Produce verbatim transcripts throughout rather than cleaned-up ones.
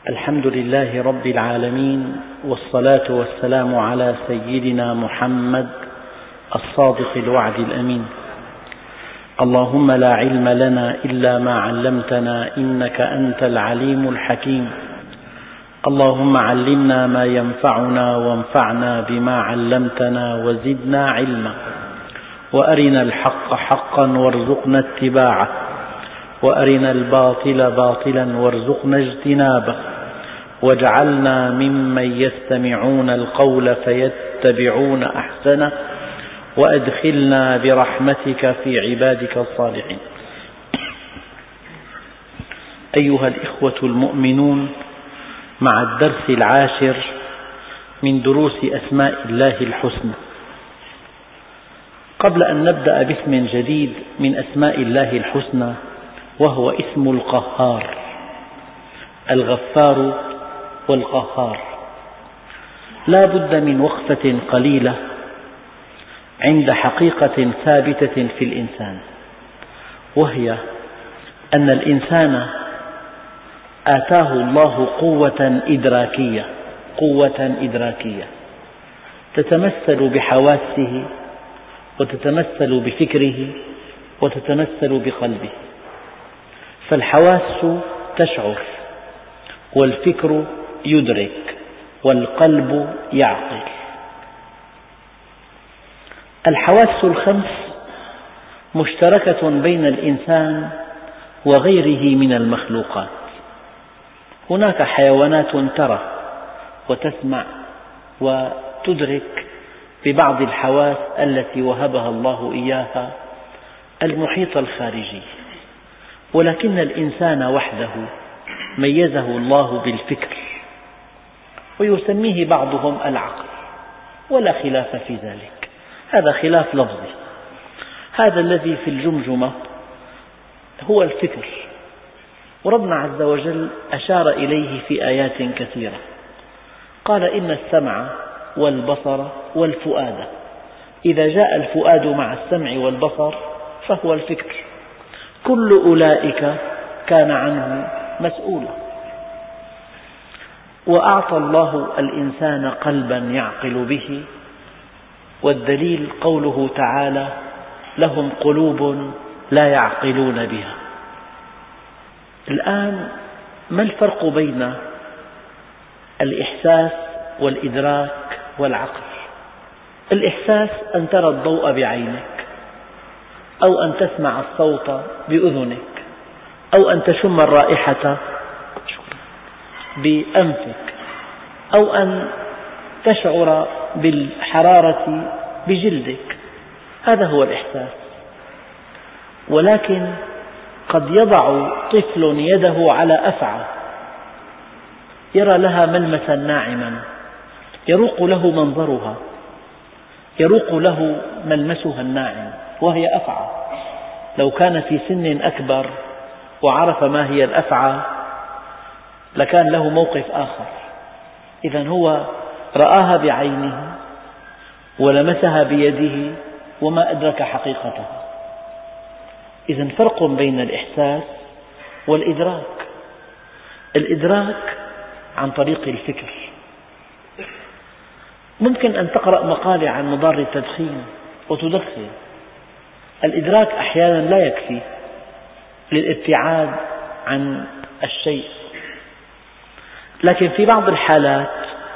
الحمد لله رب العالمين، والصلاة والسلام على سيدنا محمد الصادق الوعد الأمين. اللهم لا علم لنا إلا ما علمتنا إنك أنت العليم الحكيم. اللهم علمنا ما ينفعنا وانفعنا بما علمتنا وزدنا علما، وأرنا الحق حقا وارزقنا اتباعه، وأرنا الباطل باطلا وارزقنا اجتنابه، واجعلنا ممن يستمعون القول فيتبعون أحسنه، وأدخلنا برحمتك في عبادك الصالحين. أيها الإخوة المؤمنون، مع الدرس العاشر من دروس أسماء الله الحسنى. قبل أن نبدأ باسم جديد من أسماء الله الحسنى، وهو اسم القهار، الغفار والقهار، لا بد من وقفة قليلة عند حقيقة ثابتة في الإنسان، وهي أن الإنسان آتاه الله قوة إدراكية قوة إدراكية تتمثل بحواسه، وتتمثل بفكره، وتتمثل بقلبه. فالحواس تشعر، والفكر يدرك، والقلب يعقل. الحواس الخمس مشتركة بين الإنسان وغيره من المخلوقات. هناك حيوانات ترى وتسمع وتدرك ببعض الحواس التي وهبها الله إياها المحيط الخارجي، ولكن الإنسان وحده ميزه الله بالفكر، ويسميه بعضهم العقل، ولا خلاف في ذلك، هذا خلاف لفظي. هذا الذي في الجمجمة هو الفكر، وربنا عز وجل أشار إليه في آيات كثيرة، قال إن السمع والبصر والفؤاد، إذا جاء الفؤاد مع السمع والبصر فهو الفكر، كل أولئك كان عنه مسؤولا. وأعطى الله الإنسان قلبا يعقل به، والدليل قوله تعالى: لهم قلوب لا يعقلون بها. الآن ما الفرق بين الإحساس والإدراك والعقل؟ الإحساس أن ترى الضوء بعينك، أو أن تسمع الصوت بأذنك، أو أن تشم الرائحة بأنفك، أو أن تشعر بالحرارة بجلدك، هذا هو الإحساس. ولكن قد يضع طفل يده على أفعى، يرى لها ملمسا ناعما، يروق له منظرها، يروق له ملمسها الناعم، وهي أفعى. لو كان في سن أكبر وعرف ما هي الأفعى لكان له موقف آخر. إذن هو رآها بعينه ولمسها بيده وما أدرك حقيقتها. إذن فرق بين الإحساس والإدراك. الإدراك عن طريق الفكر. ممكن أن تقرأ مقالة عن مضار التدخين وتدخن. الإدراك أحيانا لا يكفي للابتعاد عن الشيء، لكن في بعض الحالات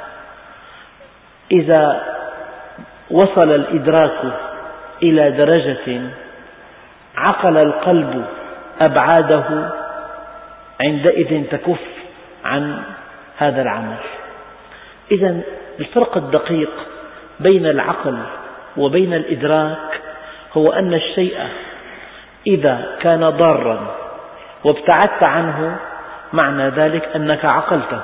إذا وصل الإدراك إلى درجة عقل القلب أبعاده، عندئذ تكف عن هذا العمل. إذن الفرق الدقيق بين العقل وبين الإدراك هو أن الشيء إذا كان ضارا وابتعدت عنه معنى ذلك أنك عقلته.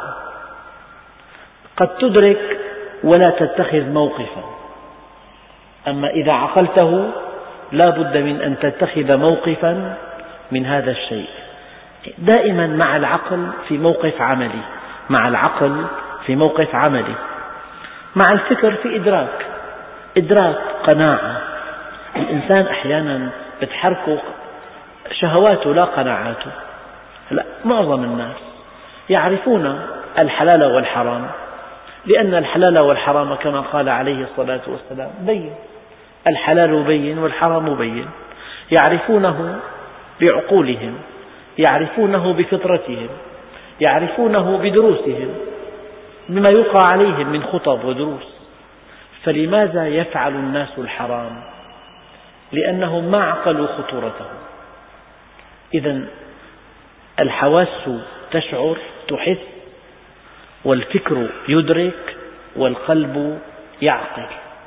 قد تدرك ولا تتخذ موقفا، أما إذا عقلته لا بد من أن تتخذ موقفا من هذا الشيء. دائما مع العقل في موقف عملي، مع العقل في موقف عملي، مع الفكر في إدراك، إدراك قناعة. الإنسان أحيانا بتحركه شهواته لا قناعاته. لا، معظم الناس يعرفون الحلال والحرام؟ لأن الحلال والحرام كما قال عليه الصلاة والسلام بين، الحلال بين والحرام بين، يعرفونه بعقولهم، يعرفونه بفطرتهم، يعرفونه بدروسهم، بما يلقى عليهم من خطب ودروس. فلماذا يفعل الناس الحرام؟ لأنهم ما عقلوا خطورته. إذن الحواس تشعر، تحس، والفكر يدرك، والقلب يعقل.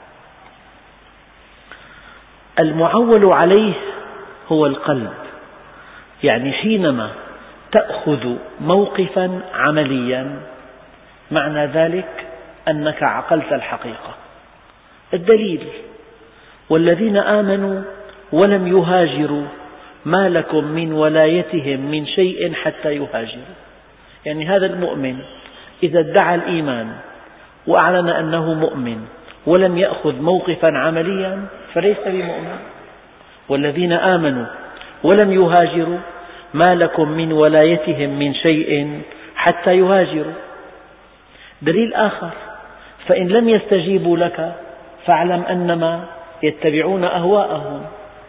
المعول عليه هو القلب، يعني حينما تأخذ موقفا عمليا معنى ذلك أنك عقلت الحقيقة. الدليل: والذين آمنوا ولم يهاجروا ما لكم من ولايتهم من شيء حتى يهاجروا. يعني هذا المؤمن إذا ادعى الإيمان وأعلن أنه مؤمن ولم يأخذ موقفا عمليا فليس بمؤمن. والذين آمنوا ولم يهاجروا ما لكم من ولايتهم من شيء حتى يهاجروا. دليل آخر: فإن لم يستجيبوا لك فاعلم أنما يتبعون أهواءهم.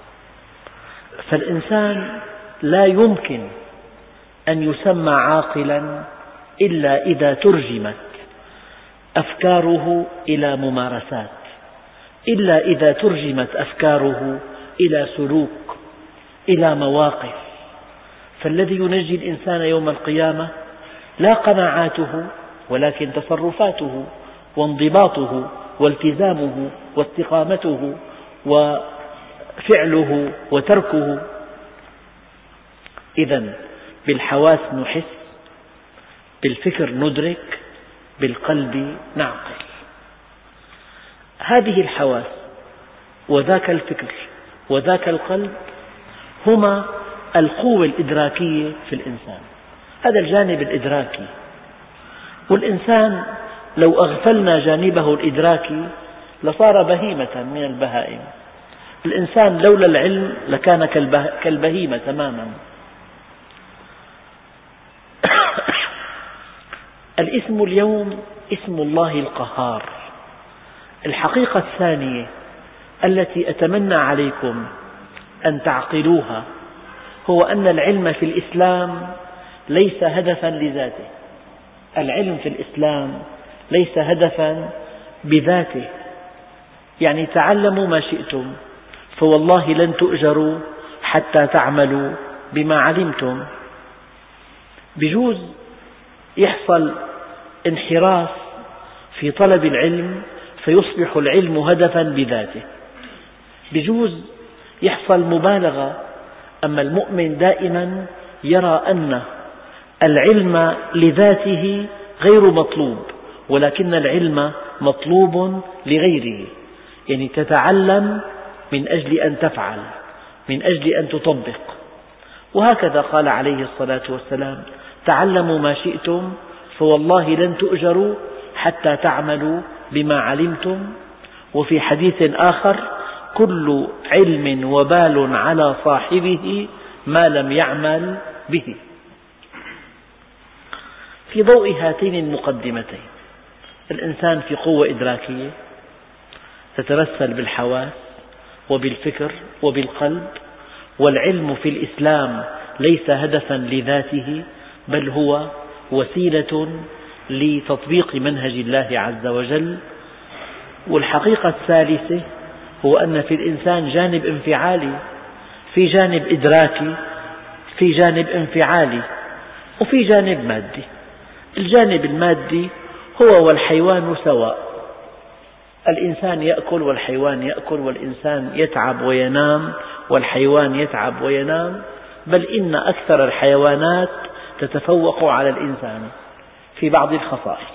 فالإنسان لا يمكن أن يسمى عاقلا إلا إذا ترجمت أفكاره إلى ممارسات، إلا إذا ترجمت أفكاره إلى سلوك، إلى مواقف. فالذي ينجي الإنسان يوم القيامة لا قناعاته ولكن تصرفاته وانضباطه والتزامه واستقامته وفعله وتركه. إذن بالحواس نحس، بالفكر ندرك، بالقلب نعقل. هذه الحواس وذاك الفكر وذاك القلب هما القوة الإدراكية في الإنسان. هذا الجانب الإدراكي. والإنسان لو أغفلنا جانبه الإدراكي لصار بهيمة من البهائم. الإنسان لولا العلم لكان كالبهيمة تماما. الاسم اليوم اسم الله القهار. الحقيقة الثانية التي أتمنى عليكم أن تعقلوها هو أن العلم في الإسلام ليس هدفا لذاته. العلم في الإسلام ليس هدفا بذاته. يعني تعلموا ما شئتم فوالله لن تؤجروا حتى تعملوا بما علمتم. بجوز يحصل انحراف في طلب العلم فيصبح العلم هدفا بذاته، بجوز يحصل مبالغة. أما المؤمن دائما يرى أن العلم لذاته غير مطلوب، ولكن العلم مطلوب لغيره. يعني تتعلم من أجل أن تفعل، من أجل أن تطبق. وهكذا قال عليه الصلاة والسلام: تعلموا ما شئتم فوالله لن تؤجروا حتى تعملوا بما علمتم. وفي حديث آخر: كل علم وبال على صاحبه ما لم يعمل به. في ضوء هاتين المقدمتين الإنسان في قوة إدراكية تترسل بالحواس وبالفكر وبالقلب. والعلم في الإسلام ليس هدفا لذاته بل هو وسيلة لتطبيق منهج الله عز وجل. والحقيقة الثالثة هو أن في الإنسان جانب انفعالي، في جانب إدراكي، في جانب انفعالي، وفي جانب مادي. الجانب المادي هو والحيوان سواء. الإنسان يأكل والحيوان يأكل، والإنسان يتعب وينام والحيوان يتعب وينام، بل إن أكثر الحيوانات تتفوق على الإنسان في بعض الخصائص.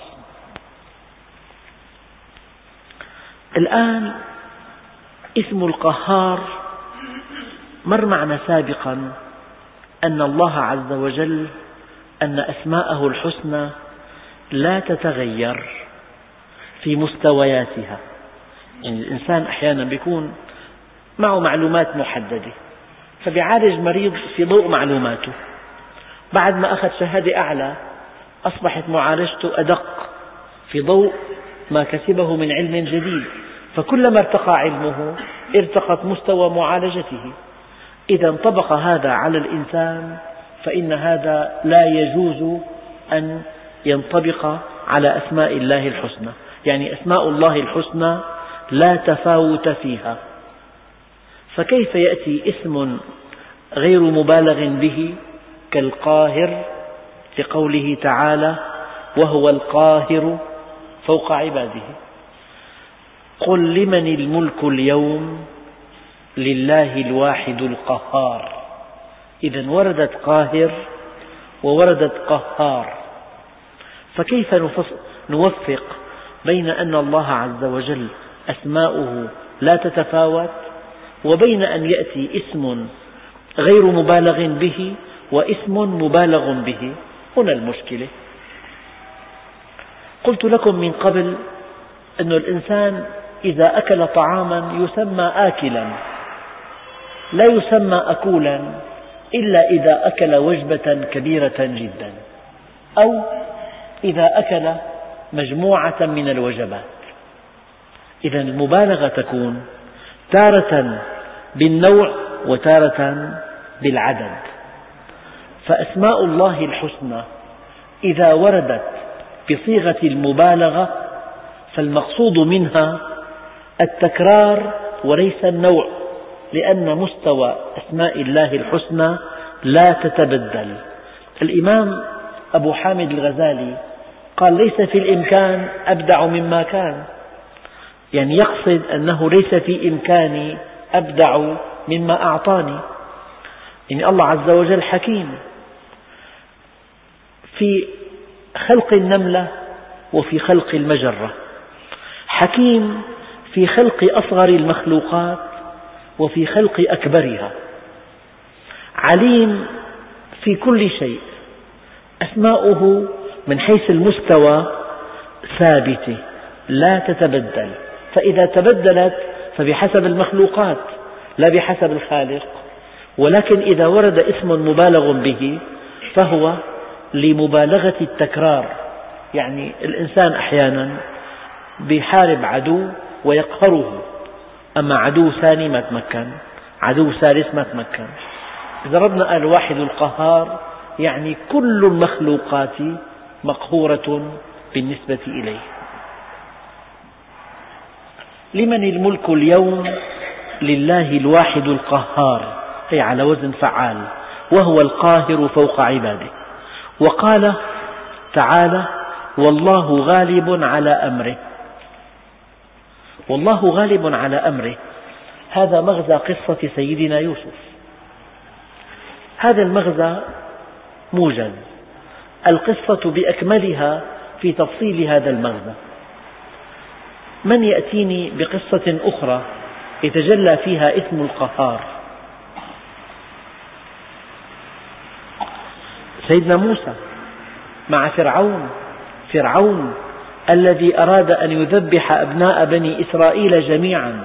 الآن اسم القهار مر معنا سابقا أن الله عز وجل أن أسماءه الحسنى لا تتغير في مستوياتها. يعني الإنسان أحيانا يكون معه معلومات محددة فبيعالج مريض في ضوء معلوماته، بعد ما أخذ شهادة أعلى أصبحت معالجته أدق في ضوء ما كسبه من علم جديد، فكلما ارتقى علمه ارتقت مستوى معالجته. إذا انطبق هذا على الإنسان فإن هذا لا يجوز أن ينطبق على أسماء الله الحسنى، يعني أسماء الله الحسنى لا تفاوت فيها، فكيف يأتي اسم غير مبالغ به كالقاهر لقوله تعالى وهو القاهر فوق عباده. قل لمن الملك اليوم لله الواحد القهار. إذا وردت قاهر ووردت قهار، فكيف نوفق بين أن الله عز وجل أسماؤه لا تتفاوت وبين أن يأتي اسم غير مبالغ به واسم مبالغ به؟ هنا المشكلة. قلت لكم من قبل أن الإنسان إذا أكل طعاما يسمى آكلا، لا يسمى أكولا إلا إذا أكل وجبة كبيرة جدا أو إذا أكل مجموعة من الوجبات. إذا المبالغة تكون تارة بالنوع وتارة بالعدد. فأسماء الله الحسنى إذا وردت بصيغة المبالغة فالمقصود منها التكرار وليس النوع، لأن مستوى أسماء الله الحسنى لا تتبدل. الإمام أبو حامد الغزالي قال ليس في الإمكان أبدع مما كان، يعني يقصد أنه ليس في إمكاني أبدع مما أعطاني. يعني الله عز وجل حكيم في خلق النملة وفي خلق المجرة، حكيم في خلق أصغر المخلوقات وفي خلق أكبرها، عليم في كل شيء. أسماؤه من حيث المستوى ثابتة لا تتبدل، فإذا تبدلت فبحسب المخلوقات لا بحسب الخالق. ولكن إذا ورد اسم مبالغ به فهو لمبالغة التكرار، يعني الإنسان أحيانا بيحارب عدو ويقهره، أما عدو ثاني ما تمكن، عدو ثالث ما تمكن. إذا ربنا قال واحد القهار يعني كل المخلوقات مقهورة بالنسبة إليه. لمن الملك اليوم لله الواحد القهار، أي على وزن فعال، وهو القاهر فوق عباده. وقال تعالى والله غالب على أمره. والله غالب على أمره، هذا مغزى قصة سيدنا يوسف. هذا المغزى موجز، القصة بأكملها في تفصيل هذا المغزى. من يأتيني بقصة أخرى يتجلى فيها اسم القهار؟ سيدنا موسى مع فرعون، فرعون الذي أراد أن يذبح أبناء بني إسرائيل جميعا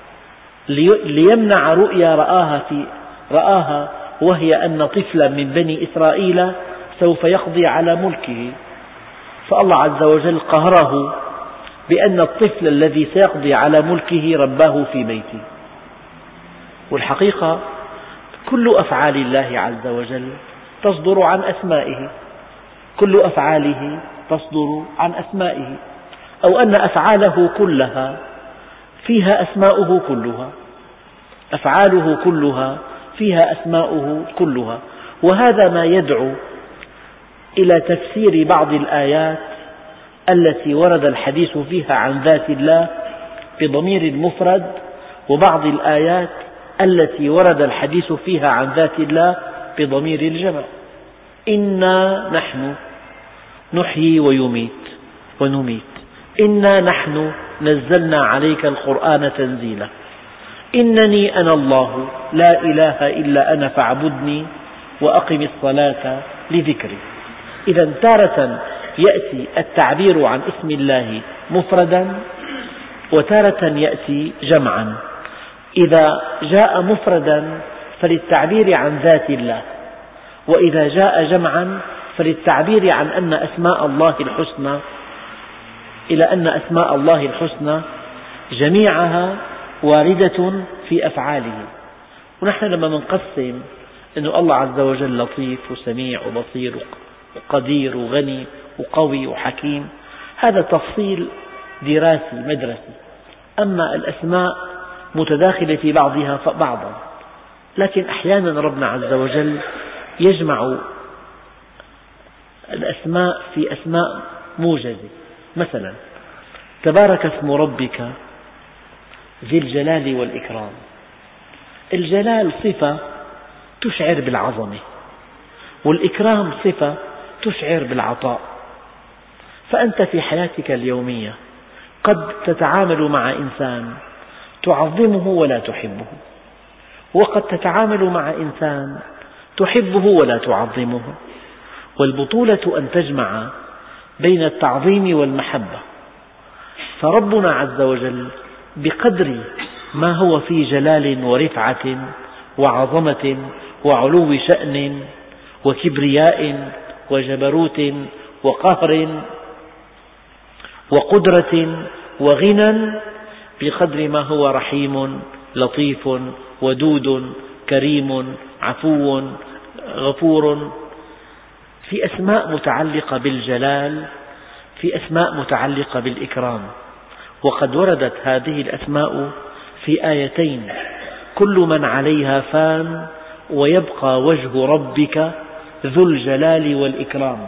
ليمنع رؤيا رآها, في رآها وهي أن طفلا من بني إسرائيل سوف يقضي على ملكه، فالله عز وجل قهره بأن الطفل الذي سيقضي على ملكه رباه في بيته. والحقيقة كل أفعال الله عز وجل تصدر عن أسمائه، كل أفعاله تصدر عن أسمائه، أو أن أفعاله كلها فيها أسماؤه كلها، أفعاله كلها فيها أسماؤه كلها. وهذا ما يدعو إلى تفسير بعض الآيات التي ورد الحديث فيها عن ذات الله بضمير المفرد، وبعض الآيات التي ورد الحديث فيها عن ذات الله بضمير الجمع. إنا نحن نحيي ويميت ونميت، إنا نحن نزلنا عليك القرآن تنزيلا، إنني أنا الله لا إله إلا أنا فاعبدني وأقم الصلاة لذكري. إذا تارة يأتي التعبير عن اسم الله مفردا وتارة يأتي جمعا. إذا جاء مفردا فللتعبير عن ذات الله، وإذا جاء جمعا فللتعبير عن أن أسماء الله الحسنى إلى أن أسماء الله الحسنى جميعها واردة في أفعاله. ونحن لما نقسم أن الله عز وجل لطيف وسميع وبصير وقدير وغني وقوي وحكيم، هذا تفصيل دراسي مدرسي. أما الأسماء متداخلة في بعضها بعضا، لكن أحيانا ربنا عز وجل يجمع الأسماء في أسماء موجزة. مثلا تبارك اسم ربك ذي الجلال والإكرام. الجلال صفة تشعر بالعظمة، والإكرام صفة تشعر بالعطاء. فأنت في حياتك اليومية قد تتعامل مع إنسان تعظمه ولا تحبه، وقد تتعامل مع إنسان تحبه ولا تعظمه، والبطولة أن تجمع بين التعظيم والمحبة. فربنا عز وجل بقدر ما هو في جلال ورفعة وعظمة وعلو شأن وكبرياء وجبروت وقهر وقدرة وغنى، بقدر ما هو رحيم لطيف ودود كريم عفو غفور. في أسماء متعلقة بالجلال، في أسماء متعلقة بالإكرام. وقد وردت هذه الأسماء في آيتين: كل من عليها فان ويبقى وجه ربك ذو الجلال والإكرام.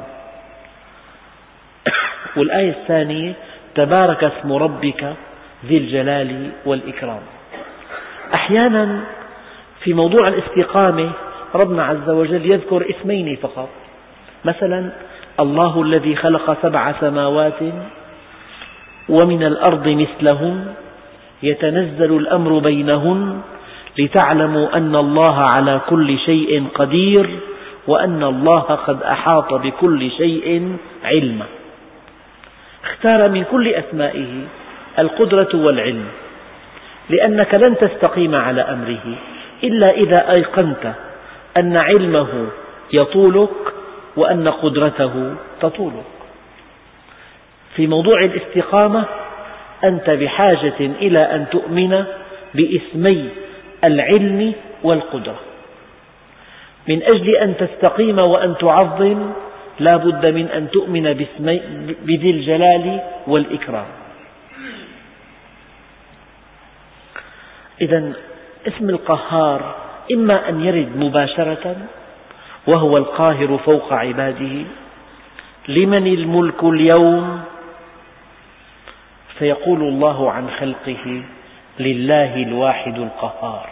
والآية الثانية: تبارك اسم ربك ذي الجلال والإكرام. أحيانا في موضوع الاستقامة ربنا عز وجل يذكر اسمين فقط، مثلا الله الذي خلق سبع سماوات ومن الأرض مثلهن يتنزل الأمر بينهن لتعلموا أن الله على كل شيء قدير وأن الله قد أحاط بكل شيء علما. اختار من كل أسمائه القدرة والعلم، لأنك لن تستقيم على أمره إلا إذا أيقنت أن علمه يطولك وأن قدرته تطولك. في موضوع الاستقامة أنت بحاجة إلى أن تؤمن باسمي العلم والقدرة. من أجل أن تستقيم وأن تعظم لا بد من أن تؤمن بذي الجلال والإكرام. إذن اسم القهار إما أن يرد مباشرة وهو القاهر فوق عباده: لمن الملك اليوم، فيقول الله عن خلقه: لله الواحد القهار.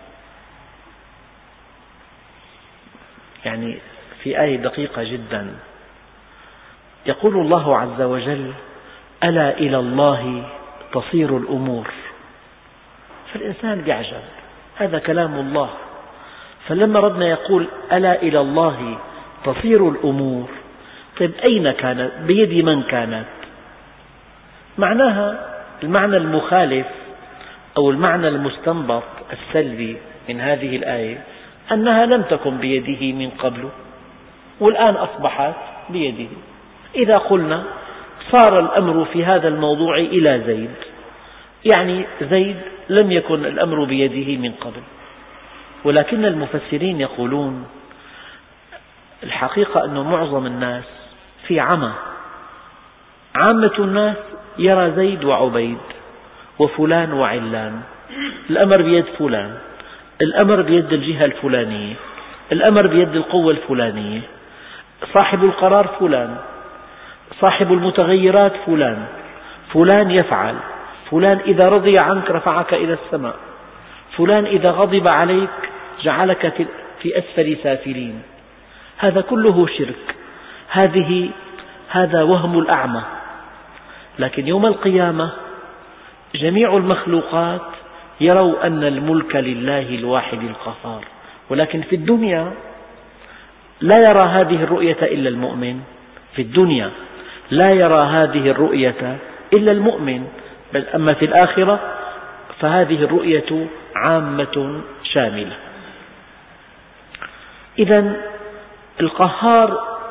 يعني في آية دقيقة جدا يقول الله عز وجل: ألا إلى الله تصير الأمور. فالإنسان يعجب، هذا كلام الله. فلما ربنا يقول ألا إلى الله تصير الأمور، طيب أين كانت؟ بيد من كانت؟ معناها المعنى المخالف أو المعنى المستنبط السلبي من هذه الآية أنها لم تكن بيده من قبل والآن أصبحت بيده. إذا قلنا صار الأمر في هذا الموضوع إلى زيد، يعني زيد لم يكن الأمر بيده من قبل. ولكن المفسرين يقولون الحقيقة أن معظم الناس في عمى. عامة الناس يرى زيد وعبيد وفلان وعلان، الأمر بيد فلان، الأمر بيد الجهة الفلانية، الأمر بيد القوة الفلانية، صاحب القرار فلان، صاحب المتغيرات فلان، فلان يفعل، فلان إذا رضي عنك رفعك إلى السماء، فلان إذا غضب عليك جعلك في أسفل سافلين. هذا كله شرك، هذه هذا وهم الأعمى. لكن يوم القيامة جميع المخلوقات يروا أن الملك لله الواحد القهار. ولكن في الدنيا لا يرى هذه الرؤية إلا المؤمن. في الدنيا لا يرى هذه الرؤية إلا المؤمن، بل أما في الآخرة فهذه الرؤية عامة شاملة. إذن القهار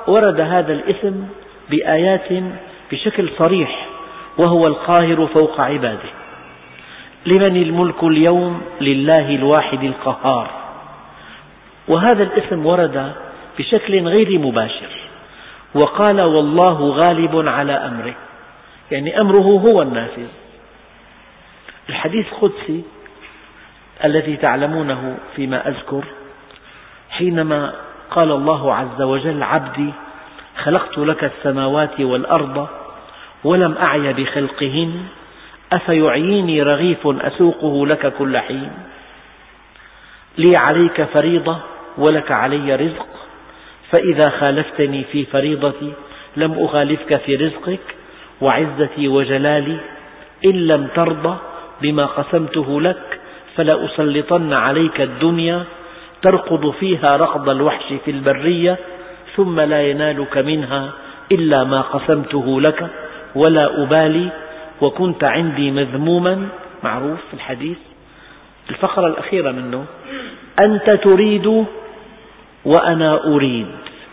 ورد هذا الاسم بآيات بشكل صريح، وهو القاهر فوق عباده. لمن الملك اليوم؟ لله الواحد القهار. وهذا الاسم ورد بشكل غير مباشر، وقال والله غالب على أمره، يعني أمره هو النافذ. الحديث القدسي الذي تعلمونه فيما أذكر، حينما قال الله عز وجل: عبدي خلقت لك السماوات والأرض ولم أعي بخلقهن أفيعيني رغيف أسوقه لك كل حين، لي عليك فريضة ولك علي رزق، فإذا خالفتني في فريضتي لم أخالفك في رزقك، وعزتي وجلالي إن لم ترضى بما قسمته لك فلأسلطن عليك الدنيا تركض فيها ركض الوحش في البرية ثم لا ينالك منها إلا ما قسمته لك ولا أبالي وكنت عندي مذموما. معروف في الحديث الفقرة الأخيرة منه: أنت تريد وأنا أريد،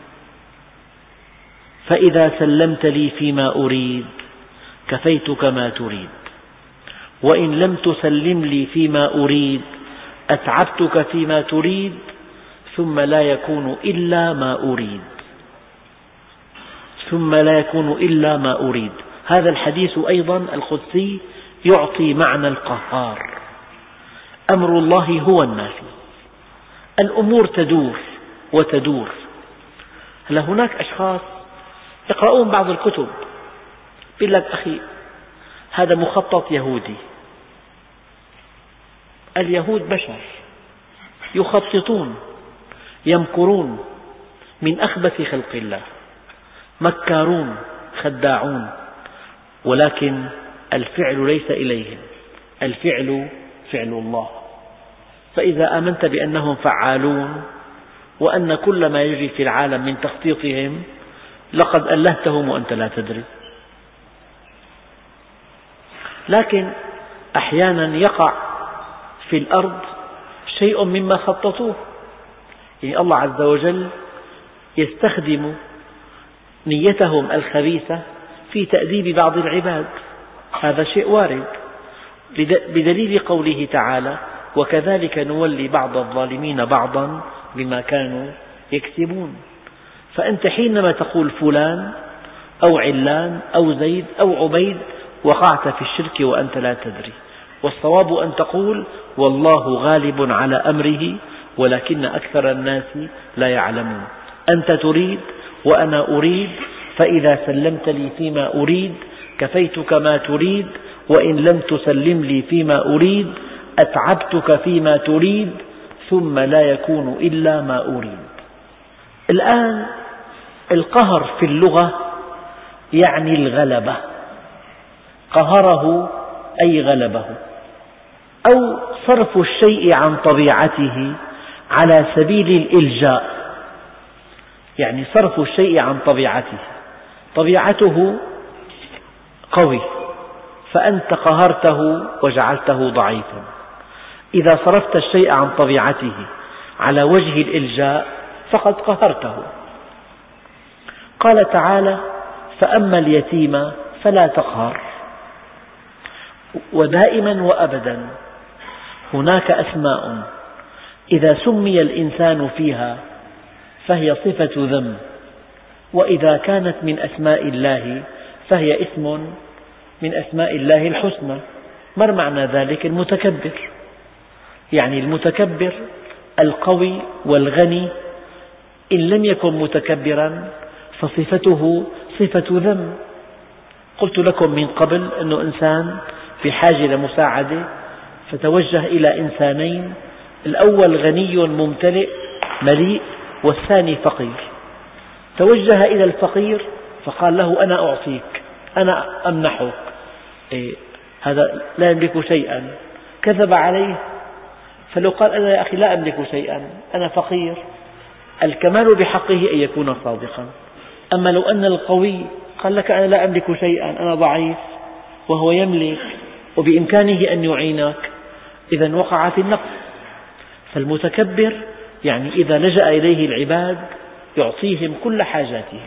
فإذا سلمت لي فيما أريد كفيتك ما تريد، وإن لم تسلم لي فيما أريد أتعبتك فيما تريد ثم لا يكون إلا ما أريد ثم لا يكون إلا ما أريد. هذا الحديث أيضا القدسي يعطي معنى القهار. أمر الله هو النافذ، الأمور تدور وتدور. هلا هناك أشخاص يقرؤون بعض الكتب، يقول لك: أخي هذا مخطط يهودي. اليهود بشر يخططون يمكرون من أخبث خلق الله، مكارون خداعون، ولكن الفعل ليس إليهم، الفعل فعل الله. فإذا آمنت بأنهم فعالون وأن كل ما يجري في العالم من تخطيطهم لقد ألهتهم وأنت لا تدري. لكن أحيانا يقع في الأرض شيء مما خططوه، يعني الله عز وجل يستخدم نيتهم الخبيثة في تأديب بعض العباد، هذا شيء وارد، بدليل قوله تعالى: وكذلك نولي بعض الظالمين بعضا بما كانوا يكسبون. فأنت حينما تقول فلان أو علان أو زيد أو عبيد وقعت في الشرك وأنت لا تدري، والصواب أن تقول: والله غالب على أمره ولكن أكثر الناس لا يعلمون. أنت تريد وأنا أريد، فإذا سلمت لي فيما أريد كفيتك ما تريد، وإن لم تسلم لي فيما أريد أتعبتك فيما تريد ثم لا يكون إلا ما أريد. الآن القهر في اللغة يعني الغلبة، قهره أي غلبه، أو صرف الشيء عن طبيعته على سبيل الإلجاء، يعني صرف الشيء عن طبيعته، طبيعته قوي فأنت قهرته وجعلته ضعيفا. إذا صرفت الشيء عن طبيعته على وجه الإلجاء فقد قهرته. قال تعالى: فأما اليتيم فلا تقهر. ودائما وأبدا هناك أسماء إذا سمي الإنسان فيها فهي صفة ذم، وإذا كانت من أسماء الله فهي اسم من أسماء الله الحسنى. ما معنى ذلك؟ المتكبر، يعني المتكبر القوي والغني إن لم يكن متكبرا فصفته صفة ذم. قلت لكم من قبل أنه إنسان بحاجة لمساعدة فتوجه إلى إنسانين، الأول غني ممتلئ مليء والثاني فقير. توجه إلى الفقير فقال له: أنا أعطيك، أنا أمنحك. إيه هذا لا يملك شيئا، كذب عليه. فلو قال: أنا يا أخي لا أملك شيئا، أنا فقير، الكمال بحقه أن يكون صادقا. أما لو أن القوي قال لك: أنا لا أملك شيئا، أنا ضعيف، وهو يملك وبإمكانه أن يعينك، إذن وقع في النقص. فالمتكبر يعني إذا لجأ إليه العباد يعطيهم كل حاجاتهم.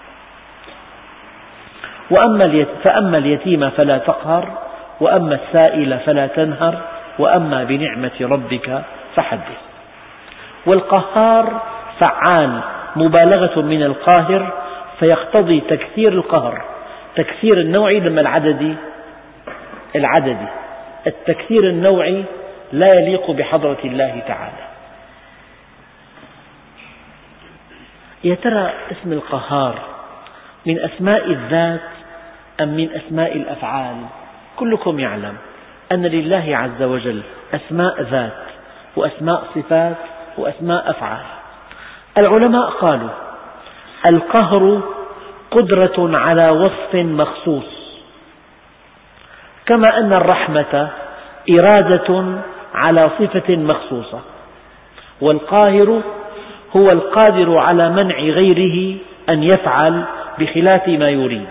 وأما فأما اليتيم فلا تقهر، وأما السائل فلا تنهر، وأما بنعمة ربك فحدث. والقهار فعال، مبالغة من القاهر، فيقتضي تكثير القهر، تكثير النوعي لما العددي العددي التكثير النوعي لا يليق بحضرة الله تعالى. يا ترى اسم القهار من أسماء الذات أم من أسماء الأفعال؟ كلكم يعلم أن لله عز وجل أسماء ذات وأسماء صفات وأسماء أفعال. العلماء قالوا القهر قدرة على وصف مخصوص، كما أن الرحمة إرادة على صفة مخصوصة، والقاهر هو القادر على منع غيره أن يفعل بخلاف ما يريد.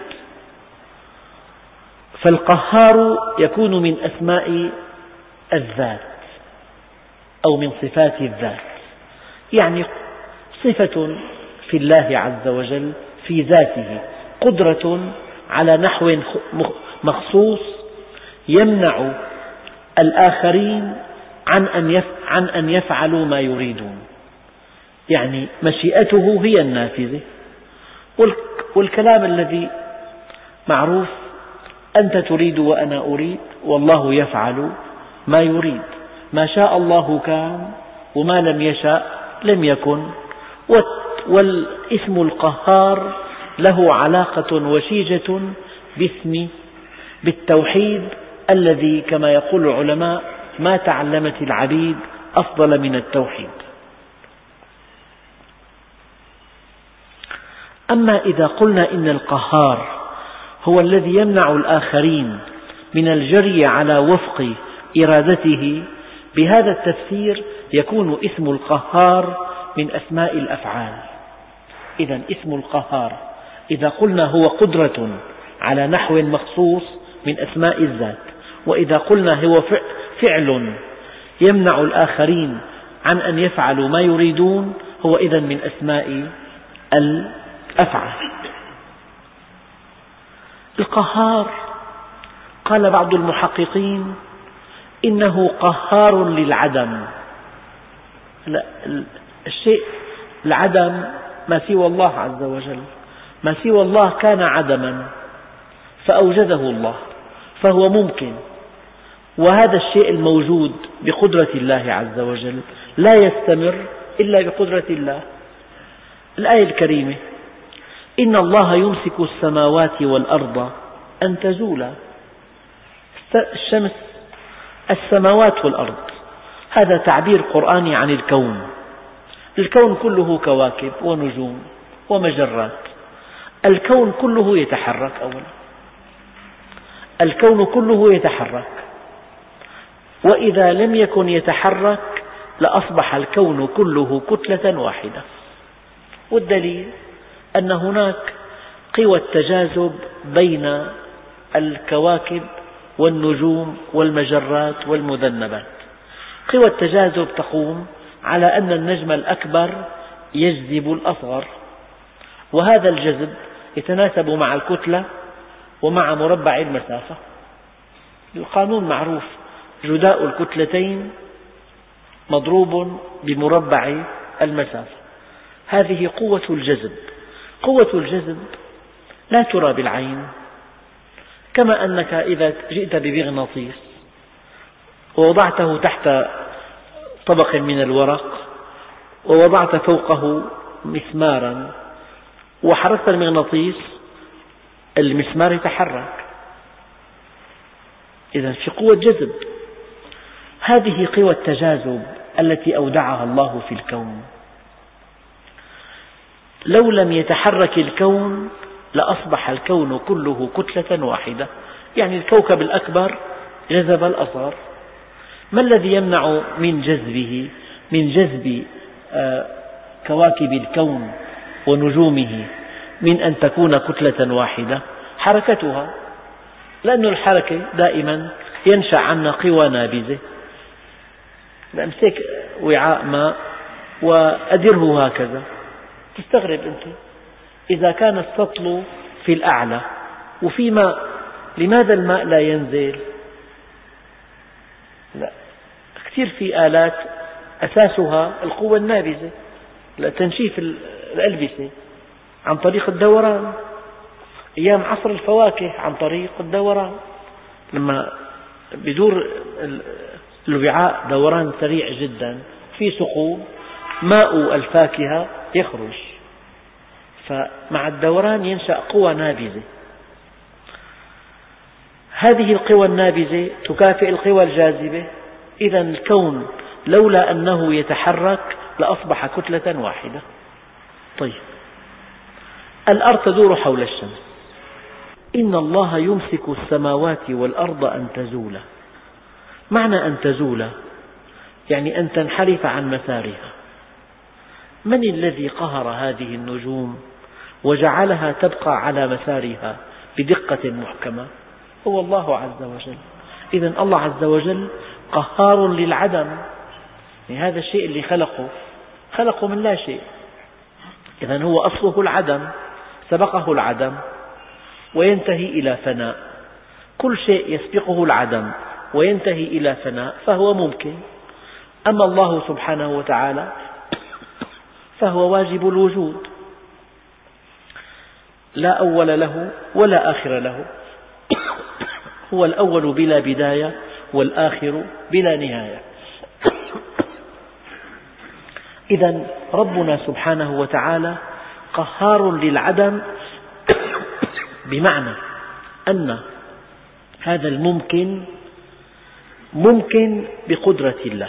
فالقهار يكون من أسماء الذات أو من صفات الذات، يعني صفة في الله عز وجل في ذاته، قدرة على نحو مخصوص يمنع الآخرين عن أن يفعلوا ما يريدون، يعني مشيئته هي النافذة. والكلام الذي معروف أنت تريد وأنا أريد والله يفعل ما يريد، ما شاء الله كان وما لم يشاء لم يكن. والاسم القهار له علاقة وشيجة باسم بالتوحيد الذي كما يقول العلماء ما تعلمت العبيد أفضل من التوحيد. أما إذا قلنا إن القهار هو الذي يمنع الآخرين من الجري على وفق إرادته، بهذا التفسير يكون اسم القهار من أسماء الأفعال. إذن اسم القهار إذا قلنا هو قدرة على نحو مخصوص من أسماء الذات، وإذا قلنا هو فعل يمنع الآخرين عن أن يفعلوا ما يريدون، هو إذن من أسماء الأفعال. القهار قال بعض المحققين إنه قهار للعدم. الشيء العدم ما سوى الله عز وجل، ما سوى الله كان عدما فأوجده الله فهو ممكن، وهذا الشيء الموجود بقدرة الله عز وجل لا يستمر إلا بقدرة الله. الآية الكريمة إن الله يمسك السماوات والأرض أن تزولا، الشمس، السماوات والأرض، هذا تعبير قرآني عن الكون. الكون كله كواكب ونجوم ومجرات، الكون كله يتحرك. أولا الكون كله يتحرك، وإذا لم يكن يتحرك لأصبح الكون كله كتلة واحدة. والدليل أن هناك قوى التجاذب بين الكواكب والنجوم والمجرات والمذنبات. قوى التجاذب تقوم على أن النجم الأكبر يجذب الأصغر، وهذا الجذب يتناسب مع الكتلة ومع مربع المسافة. القانون معروف، جداء الكتلتين مضروب بمربع المسافة. هذه قوة الجذب. قوة الجذب لا ترى بالعين، كما أنك إذا جئت بمغناطيس ووضعته تحت طبق من الورق ووضعت فوقه مسمارا وحركت المغناطيس، المسمار يتحرك. إذن في قوة جذب. هذه قوى التجاذب التي أودعها الله في الكون. لو لم يتحرك الكون لأصبح الكون كله كتلة واحدة، يعني الكوكب الأكبر جذب الأصغر. ما الذي يمنع من جذبه، من جذب كواكب الكون ونجومه من أن تكون كتلة واحدة؟ حركتها، لأن الحركة دائما ينشأ عنا قوى نابذة. أمسك وعاء ماء وأدره هكذا تستغرب أنت إذا كان السطل في الأعلى وفي ماء، لماذا الماء لا ينزل؟ لا، كثير في آلات أساسها القوة النابذة لتنشيف الألبسة عن طريق الدوران. أيام عصر الفواكه عن طريق الدوران، لما بدور الوعاء دوران سريع جدا في ثقوب، ماء الفاكهة يخرج، فمع الدوران ينشأ قوى نابذة. هذه القوى النابذة تكافئ القوى الجاذبة. إذا الكون لولا أنه يتحرك لأصبح كتلة واحدة. طيب، الأرض تدور حول الشمس. إن الله يمسك السماوات والأرض أن تزولا. معنى أن تزولا يعني أن تنحرف عن مسارها. من الذي قهر هذه النجوم وجعلها تبقى على مسارها بدقة محكمة؟ هو الله عز وجل. إذن الله عز وجل قهار للعدم، يعني هذا الشيء اللي خلقه خلقه من لا شيء. إذن هو أصله العدم، سبقه العدم وينتهي إلى فناء. كل شيء يسبقه العدم وينتهي إلى فناء فهو ممكن. أما الله سبحانه وتعالى فهو واجب الوجود، لا أول له ولا آخر له، هو الأول بلا بداية والآخر بلا نهاية. إذن ربنا سبحانه وتعالى قهار للعدم، بمعنى أن هذا الممكن ممكن بقدرة الله،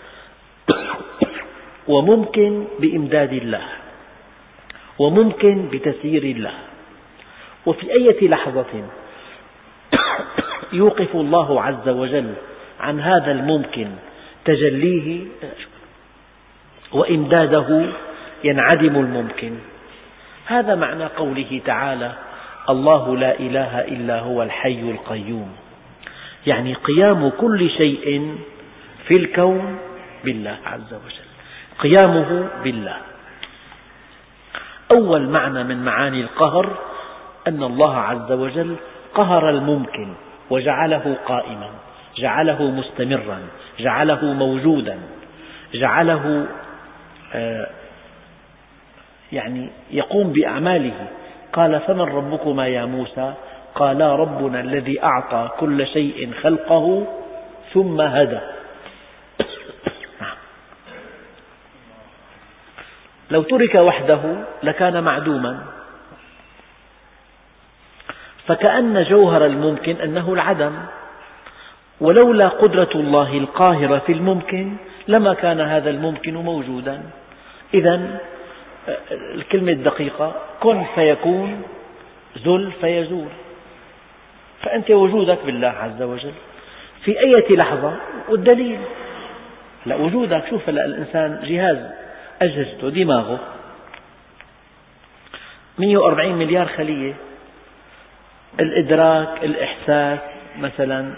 وممكن بإمداد الله، وممكن بتسيير الله. وفي أي لحظة يوقف الله عز وجل عن هذا الممكن تجليه وإمداده ينعدم الممكن. هذا معنى قوله تعالى: الله لا إله إلا هو الحي القيوم، يعني قيام كل شيء في الكون بالله عز وجل، قيامه بالله. أول معنى من معاني القهر أن الله عز وجل قهر الممكن وجعله قائما، جعله مستمرا، جعله موجودا، جعله يعني يقوم بأعماله. قال: فمن ربكما يا موسى؟ قالا: ربنا الذي أعطى كل شيء خلقه ثم هدى. لو ترك وحده لكان معدوما، فكأن جوهر الممكن أنه العدم، ولولا قدرة الله القاهرة في الممكن لما كان هذا الممكن موجودا. إذن الكلمة الدقيقة: كن فيكون، زل فيزول. فأنت وجودك بالله عز وجل في أي لحظة، والدليل لا وجودك. شوف الإنسان جهاز أجهزته، دماغه مئة وأربعين مليار خلية، الإدراك، الإحساس مثلا،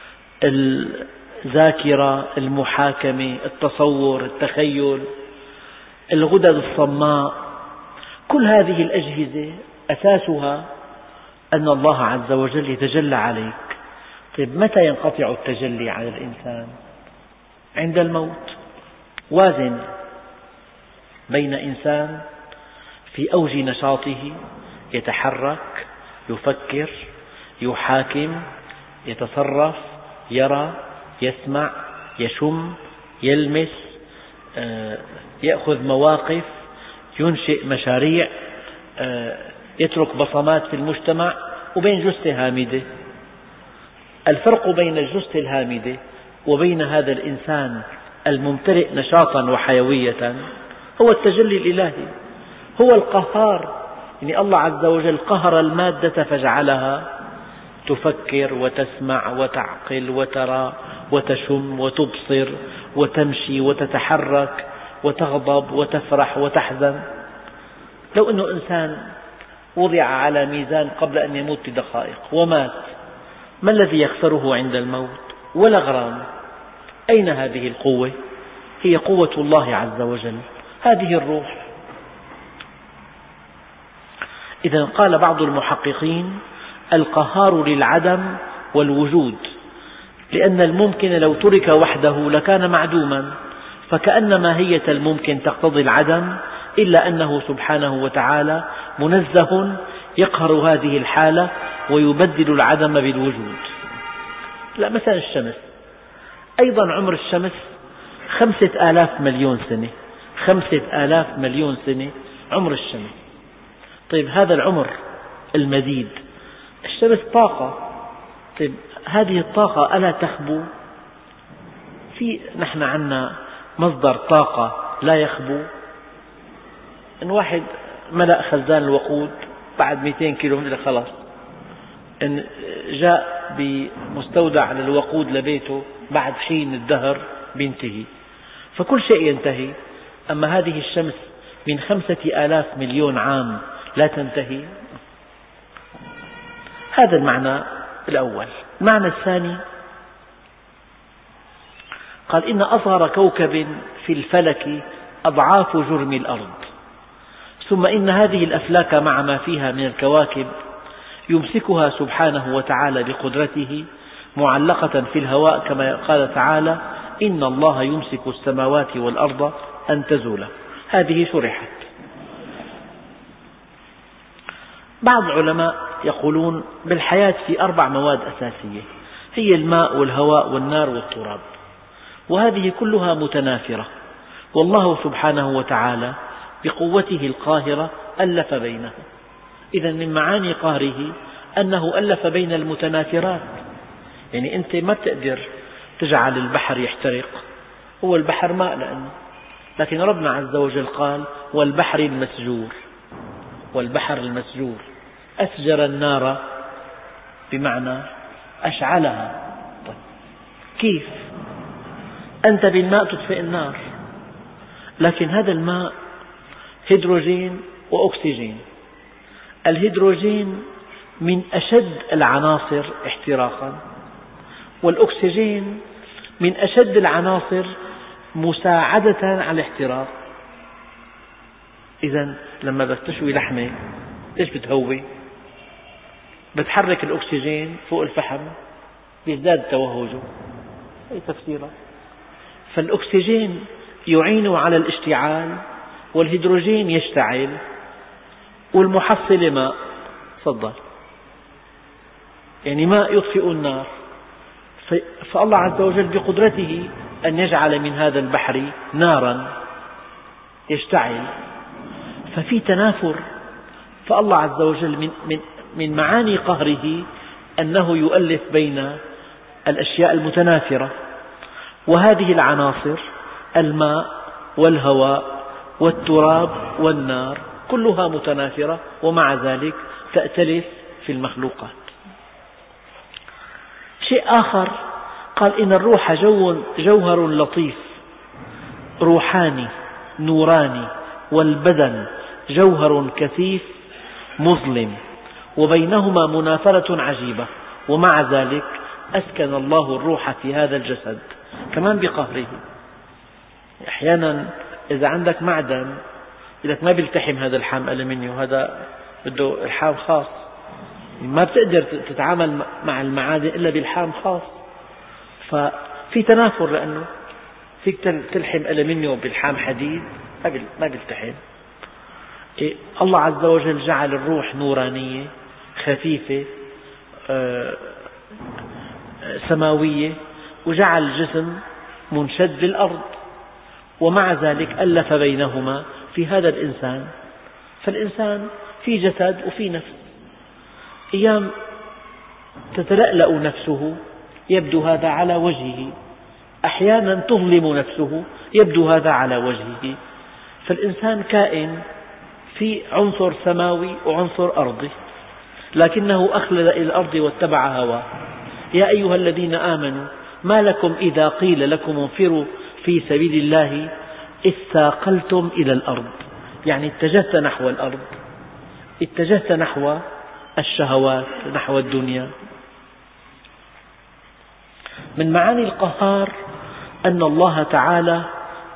الذاكرة، المحاكمة، التصور، التخيل، الغدد الصماء، كل هذه الأجهزة أساسها أن الله عز وجل يتجلى عليك. طيب، متى ينقطع التجلي على الإنسان؟ عند الموت. وازن بين إنسان في أوج نشاطه يتحرك، يفكر، يحاكم، يتصرف، يرى، يسمع، يشم، يلمس، يأخذ مواقف، ينشئ مشاريع، يترك بصمات في المجتمع، وبين جثة هامدة. الفرق بين الجثة الهامدة وبين هذا الإنسان الممتلئ نشاطا وحيوية هو التجلي الإلهي، هو القهار. يعني الله عز وجل قهر المادة فجعلها تفكر وتسمع وتعقل وترى وتشم وتبصر وتمشي وتتحرك وتغضب وتفرح وتحزن. لو أنه إنسان وضع على ميزان قبل أن يموت بدقائق ومات، ما الذي يخسره عند الموت؟ ولا غرام. أين هذه القوة؟ هي قوة الله عز وجل، هذه الروح. إذا قال بعض المحققين: القهار للعدم والوجود، لأن الممكن لو ترك وحده لكان معدوما، فكأن ماهية الممكن تقتضي العدم، إلا أنه سبحانه وتعالى منزه يقهر هذه الحالة ويبدل العدم بالوجود. لا، مثلا الشمس، أيضا عمر الشمس خمسة آلاف مليون سنة، خمسة آلاف مليون سنة عمر الشمس. طيب هذا العمر المديد، الشمس طاقة، طيب هذه الطاقة ألا تخبو؟ في نحن عندنا مصدر طاقة لا يخبو. إن واحد ملأ خزان الوقود بعد مئتين كيلومتر خلاص، إن جاء بمستودع للوقود لبيته بعد حين الدهر بينتهي، فكل شيء ينتهي. أما هذه الشمس من خمسة آلاف مليون عام لا تنتهي. هذا المعنى الأول. المعنى الثاني قال: إن أصغر كوكب في الفلك أضعاف جرم الأرض، ثم إن هذه الأفلاك مع ما فيها من الكواكب يمسكها سبحانه وتعالى بقدرته معلقة في الهواء، كما قال تعالى: إن الله يمسك السماوات والأرض أن تزولا. هذه شرحت. بعض العلماء يقولون بالحياة في أربع مواد أساسية، هي الماء والهواء والنار والتراب، وهذه كلها متنافرة، والله سبحانه وتعالى بقوته القاهرة ألف بينها. إذا من معاني قهره أنه ألف بين المتنافرات، يعني أنت ما تقدر تجعل البحر يحترق، هو البحر ماء لأنه، لكن ربنا عز وجل قال: والبحر المسجور، والبحر المسجور، أسجر النار بمعنى أشعلها. طيب كيف؟ أنت بالماء تطفئ النار، لكن هذا الماء هيدروجين وأكسجين. الهيدروجين من أشد العناصر احتراقا، والأكسجين من أشد العناصر مساعدة على الاحتراق. إذا لما بس تشوي لحمة إيش بتهوي؟ بتحرك الأكسجين فوق الفحم بيزداد توهجه، أي تفسيره. فالأكسجين يعين على الاشتعال، والهيدروجين يشتعل، والمحصلة ماء. تفضل، يعني ماء يطفئ النار. فالله عز وجل بقدرته أن يجعل من هذا البحر نارا يشتعل، ففي تنافر. فالله عز وجل من, من, من معاني قهره أنه يؤلف بين الأشياء المتنافرة، وهذه العناصر الماء والهواء والتراب والنار كلها متنافرة، ومع ذلك تأتلف في المخلوقات. شيء آخر قال: إن الروح جو جوهر لطيف روحاني نوراني، والبدن جوهر كثيف مظلم، وبينهما منافرة عجيبة، ومع ذلك أسكن الله الروح في هذا الجسد كمان بقهره. أحيانا إذا عندك معدن لك ما بيلتحم هذا اللحام ألمنيوم، هذا بده لحام خاص، ما بتقدر تتعامل مع المعادن إلا بلحام خاص. ففي تنافر، لأنه فيك تلحم ألمنيوم بلحام حديد ما بيلتحم. إيه؟ الله عز وجل جعل الروح نورانية خفيفة سماوية، وجعل الجسم منشد للأرض، ومع ذلك ألف بينهما في هذا الإنسان. فالإنسان في جسد وفي نفس، أيام تتلألأ نفسه يبدو هذا على وجهه، أحيانا تظلم نفسه يبدو هذا على وجهه. فالإنسان كائن في عنصر سماوي وعنصر أرضي، لكنه أخلد إلى الأرض واتبع هواه. يا أيها الذين آمنوا ما لكم إذا قيل لكم انفروا في سبيل الله اثاقلتم إلى الأرض، يعني اتجهت نحو الأرض، اتجهت نحو الشهوات، نحو الدنيا. من معاني القهار أن الله تعالى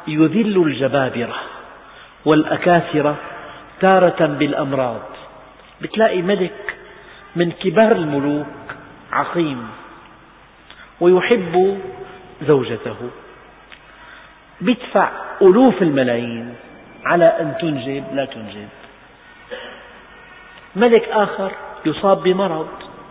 يذل الجبابرة والأكاثرة تارة بالأمراض، بتلاقي ملك من كبار الملوك عقيم ويحب زوجته، يدفع ألوف الملايين على أن تنجب لا تنجب. ملك آخر يصاب بمرض،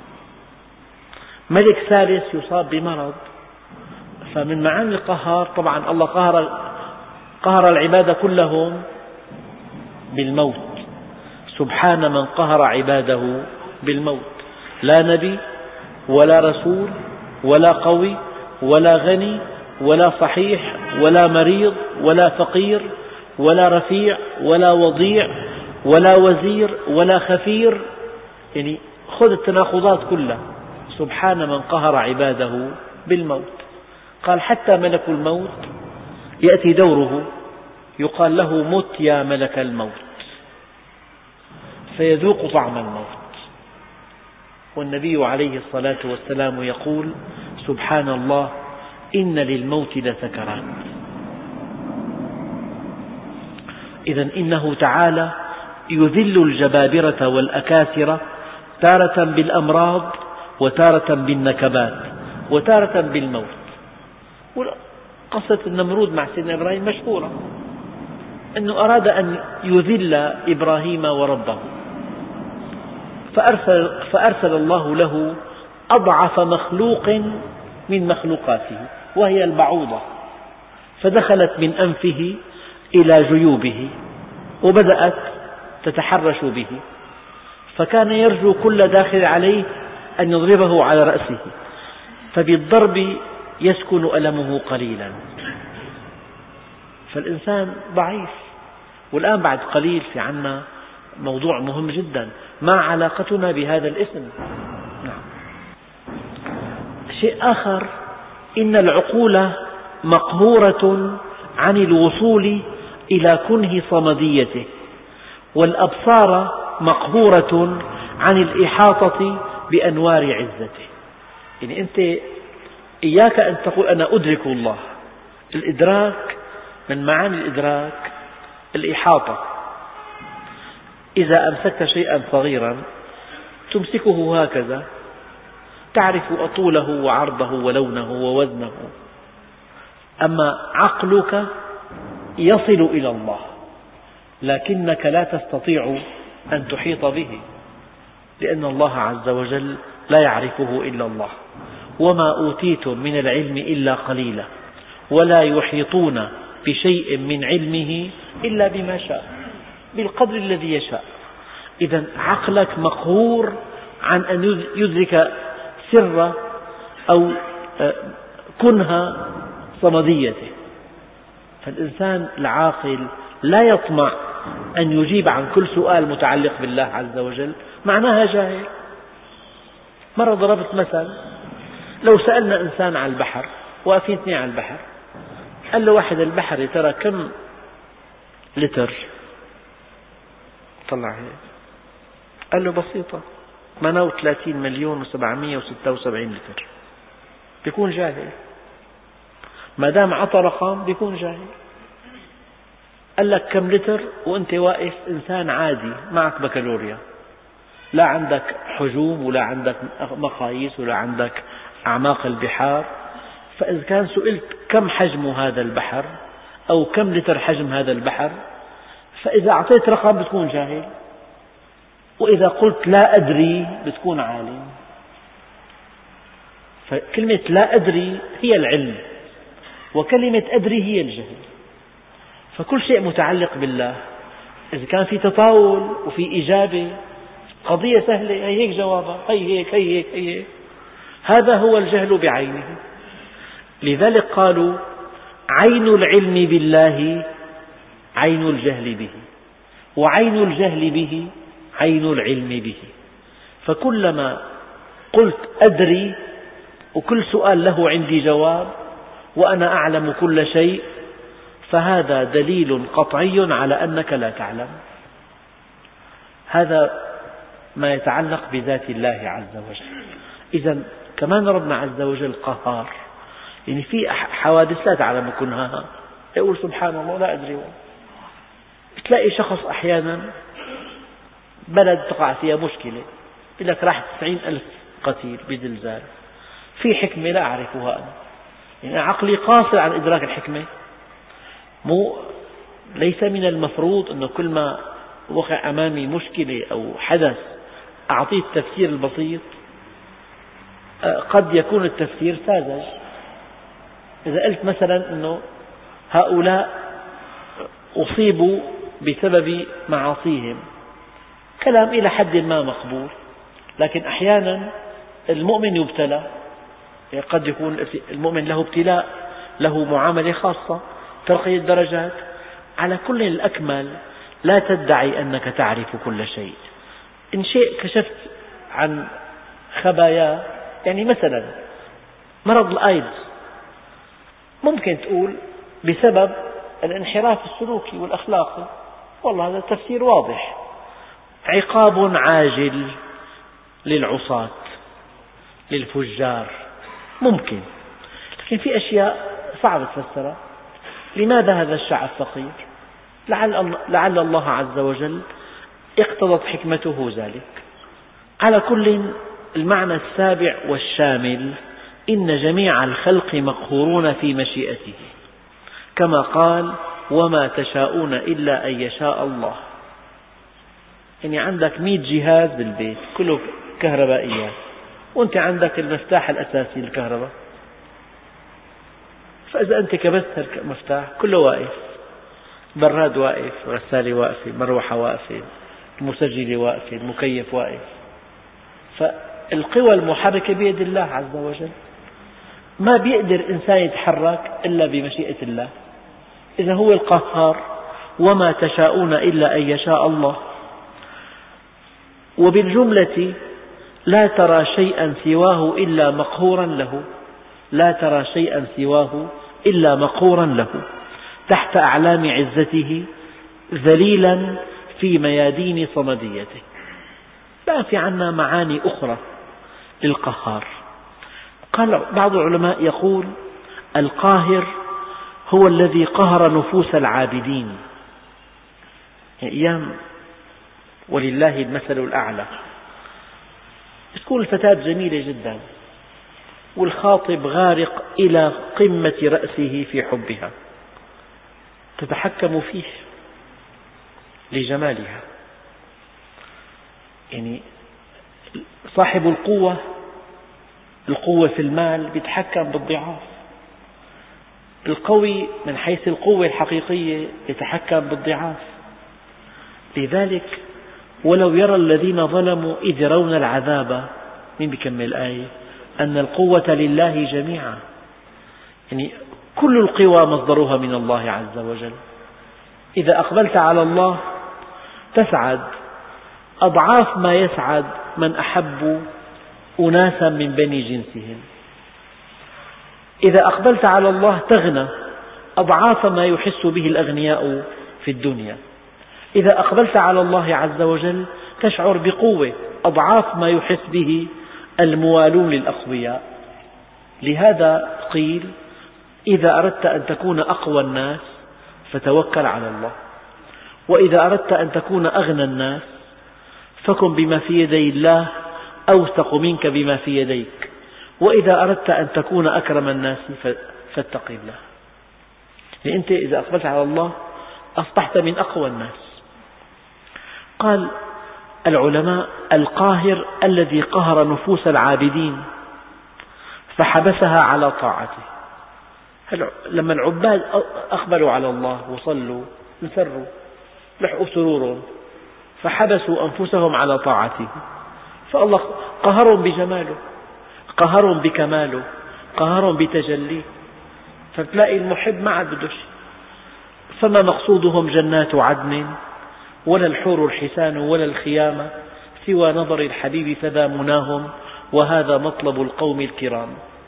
ملك ثالث يصاب بمرض. فمن معاني القهار طبعا الله قهر, قهر العباد كلهم بالموت. سبحان من قهر عباده بالموت. لا نبي ولا رسول ولا قوي ولا غني ولا صحيح ولا مريض ولا فقير ولا رفيع ولا وضيع ولا وزير ولا خفير، يعني خذ التناقضات كلها. سبحان من قهر عباده بالموت. قال حتى ملك الموت يأتي دوره يقال له مت يا ملك الموت، فيذوق طعم الموت. والنبي عليه الصلاة والسلام يقول سبحان الله إن للموت لسكرات. إذن إنه تعالى يذل الجبابرة والأكاسرة تارة بالأمراض وتارة بالنكبات وتارة بالموت. قصة النمرود مع سيدنا إبراهيم مشهورة، أنه أراد أن يذل إبراهيم وربه، فأرسل, فأرسل الله له أضعف مخلوق من مخلوقاته وهي البعوضة، فدخلت من أنفه إلى جيوبه وبدأت تتحرش به، فكان يرجو كل داخل عليه أن يضربه على رأسه، فبالضرب يسكن ألمه قليلا. فالإنسان ضعيف. والآن بعد قليل في عنا موضوع مهم جدا، ما علاقتنا بهذا الاسم؟ نعم. شيء آخر، إن العقول مقهورة عن الوصول إلى كنه صمديته، والأبصار مقهورة عن الإحاطة بأنوار عزته. يعني أنت إياك أن تقول أنا أدرك الله. الإدراك من معاني الإدراك الإحاطة. إذا أمسكت شيئا صغيرا تمسكه هكذا تعرف طوله وعرضه ولونه ووزنه، أما عقلك يصل إلى الله لكنك لا تستطيع أن تحيط به، لأن الله عز وجل لا يعرفه إلا الله. وما أوتيتم من العلم إلا قليلا ولا يحيطون بشيء من علمه إلا بما شاء بالقدر الذي يشاء. إذن عقلك مقهور عن أن يدرك سر أو كنه صمديته. فالإنسان العاقل لا يطمع أن يجيب عن كل سؤال متعلق بالله عز وجل، معناها جاهل. مرة ضربت مثل، لو سألنا إنسان عن البحر، واقفين اثنين على البحر، قال له واحد البحر يا ترى كم لتر؟ طلع هيك، قال له بسيطة مناو ثلاثين مليون وسبعمئة وستة وسبعين لتر. بيكون جاهل، ما دام عطى رقم بيكون جاهل. قال لك كم لتر وأنت واقف إنسان عادي معك بكالوريا، لا عندك حجوم ولا عندك مقاييس ولا عندك أعماق البحار، فإذا كان سئلت كم حجم هذا البحر أو كم لتر حجم هذا البحر، فإذا أعطيت رقم بتكون جاهل، وإذا قلت لا أدري بتكون عالم. فكلمة لا أدري هي العلم، وكلمة أدري هي الجهل. فكل شيء متعلق بالله إذا كان في تطاول وفي إجابة قضية سهلة، هي هيك جوابها، هي هيك هي هيك هي هيك، هذا هو الجهل بعينه. لذلك قالوا عين العلم بالله عين الجهل به، وعين الجهل به عين العلم به. فكلما قلت أدري وكل سؤال له عندي جواب وأنا أعلم كل شيء، فهذا دليل قطعي على أنك لا تعلم. هذا ما يتعلق بذات الله عز وجل. إذن كمان ربنا عز وجل قهار، يعني في حوادث لا تعلم كنهاها، يقول سبحان الله لا أدري. تلاقي شخص أحيانا بلد تقع فيها مشكلة، يقول لك راح تسعين ألف قتيل بزلزال، في حكمة لا أعرفها أنا، يعني عقلي قاصر عن إدراك الحكمة. مو ليس من المفروض أنه كل ما وقع أمامي مشكلة أو حدث أعطيه التفسير البسيط. قد يكون التفسير ساذج. إذا قلت مثلا أنه هؤلاء أصيبوا بسبب معاصيهم، كلام إلى حد ما مقبول، لكن أحيانا المؤمن يبتلى، قد يكون المؤمن له ابتلاء، له معاملة خاصة، ترقية الدرجات. على كل الأكمل لا تدعي أنك تعرف كل شيء. إن شيء كشفت عن خبايا، يعني مثلا مرض الآيدز ممكن تقول بسبب الانحراف السلوكي والأخلاقي، والله هذا تفسير واضح، عقاب عاجل للعصاة للفجار، ممكن. لكن في أشياء صعب تفسرها. لماذا هذا الشعب فقير؟ لعل, لعل الله عز وجل اقتضت حكمته ذلك. على كل، المعنى السابع والشامل: إن جميع الخلق مقهورون في مشيئته، كما قال: وما تشاءون إلا أن يشاء الله. يعني عندك مئة جهاز بالبيت كله كهربائيات، وأنت عندك المفتاح الأساسي للكهرباء، فإذا أنت كبست المفتاح كله واقف، براد واقف، غسالة واقفة، مروحة واقفة، المسجلة واقفة، المكيف واقف. فالقوى المحركة بيد الله عز وجل، ما بيقدر إنسان يتحرك إلا بمشيئة الله. إذا هو القهار، وما تشاءون إلا أن يشاء الله. وبالجملة لا ترى شيئا سواه إلا مقهورا له، لا ترى شيئا سواه إلا مقهورا له، تحت أعلام عزته، ذليلا في ميادين صمديته. لا، في عنا معاني أخرى للقهار. قال بعض العلماء يقول: القاهر هو الذي قهر نفوس العابدين. يعني أيام ولله المثل الأعلى، تكون الفتاة جميلة جدا والخاطب غارق إلى قمة رأسه في حبها، تتحكم فيه لجمالها. يعني صاحب القوة، القوة في المال يتحكم بالضعاف، القوي من حيث القوة الحقيقية يتحكم بالضعاف. لذلك ولو يرى الذين ظلموا إذ يرون العذاب، مين بيكمل الآية؟ أن القوة لله جميعا. يعني كل القوى مصدرها من الله عز وجل. إذا أقبلت على الله تسعد أضعاف ما يسعد من أحبوا أناسا من بني جنسهم. إذا أقبلت على الله تغنى أضعاف ما يحس به الأغنياء في الدنيا. إذا أقبلت على الله عز وجل تشعر بقوة أضعاف ما يحس به الموالون للأقوياء. لهذا قيل: إذا أردت أن تكون أقوى الناس فتوكل على الله، وإذا أردت أن تكون أغنى الناس فكن بما في يدي الله أوثق منك بما في يديك، وإذا أردت أن تكون أكرم الناس فاتق الله. يعني أنت إذا أقبلت على الله أصبحت من أقوى الناس. قال العلماء: القاهر الذي قهر نفوس العابدين فحبسها على طاعته. لما العباد أقبلوا على الله وصلوا انسروا لحقوا سرورهم، فحبسوا أنفسهم على طاعته، فالله قهرهم بجماله، قهرهم بكماله، قهرهم بتجليه. فتلاقي المحب ما عاد بده شيء، فما مقصودهم جنات عدن ولا الحور الحسان ولا الخيامة سوى نظر الحبيب فذا مناهم، وهذا مطلب القوم الكرام.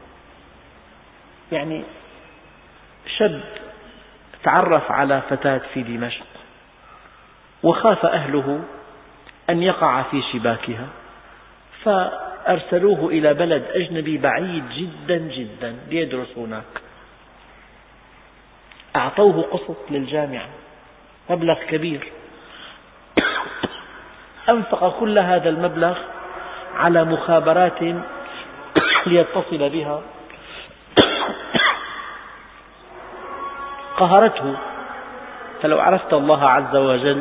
يعني شاب تعرف على فتاة في دمشق وخاف أهله أن يقع في شباكها، فأرسلوه إلى بلد أجنبي بعيد جدا جدا ليدرس هناك. أعطوه قسط للجامعة، مبلغ كبير، أنفق كل هذا المبلغ على مخابرات ليتصل بها، قهرته. فلو عرفت الله عز وجل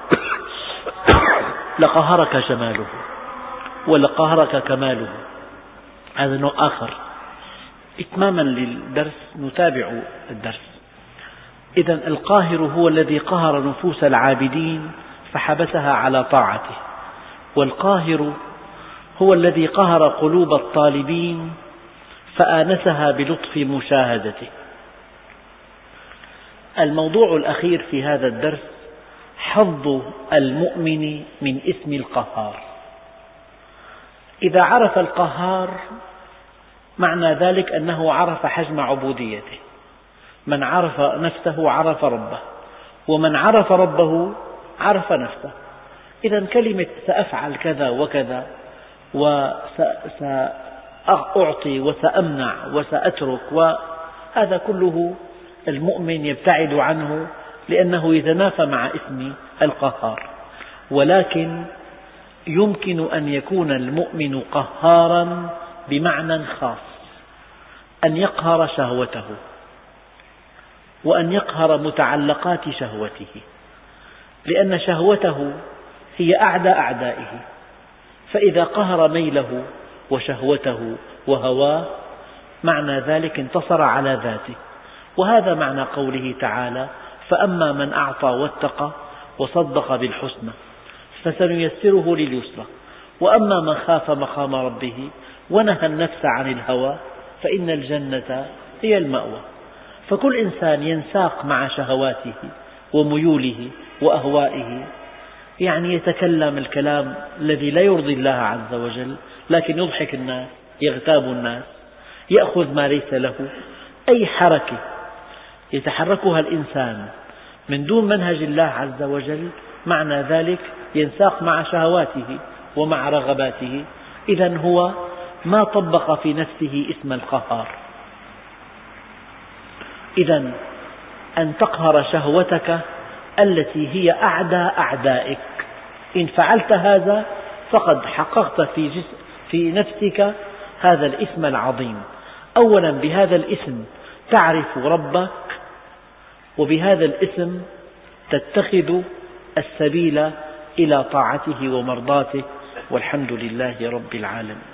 لقهرك جماله ولقهرك كماله. هذا نوع آخر. إتماما للدرس نتابع الدرس. إذن القاهر هو الذي قهر نفوس العابدين فحبسها على طاعته، والقاهر هو الذي قهر قلوب الطالبين فآنسها بلطف مشاهدته. الموضوع الأخير في هذا الدرس حظ المؤمن من اسم القهار. إذا عرف القهار معنى ذلك أنه عرف حجم عبوديته. من عرف نفسه عرف ربه، ومن عرف ربه عرف نفسه. إذا كلمة سأفعل كذا وكذا وسأعطي وسأمنع وسأترك، وهذا كله المؤمن يبتعد عنه لأنه يتنافى مع اسم القهار. ولكن يمكن أن يكون المؤمن قهارا بمعنى خاص، أن يقهر شهوته وأن يقهر متعلقات شهوته، لأن شهوته هي أعدى أعدائه، فإذا قهر ميله وشهوته وهواه معنى ذلك انتصر على ذاته. وهذا معنى قوله تعالى: فأما من أعطى واتقى وصدق بالحسنى فسنيسره لليسرى، وأما من خاف مقام ربه ونهى النفس عن الهوى فإن الجنة هي المأوى. فكل إنسان ينساق مع شهواته وميوله وأهوائه، يعني يتكلم الكلام الذي لا يرضي الله عز وجل لكن يضحك الناس، يغتاب الناس، يأخذ ما ليس له. أي حركة يتحركها الإنسان من دون منهج الله عز وجل معنى ذلك ينساق مع شهواته ومع رغباته. إذن هو ما طبق في نفسه اسم القهار. إذن أن تقهر شهوتك التي هي أعدى أعدائك، إن فعلت هذا فقد حققت في, جسم في نفسك هذا الاسم العظيم. أولا بهذا الاسم تعرف ربك، وبهذا الاسم تتخذ السبيل إلى طاعته ومرضاته، والحمد لله رب العالمين.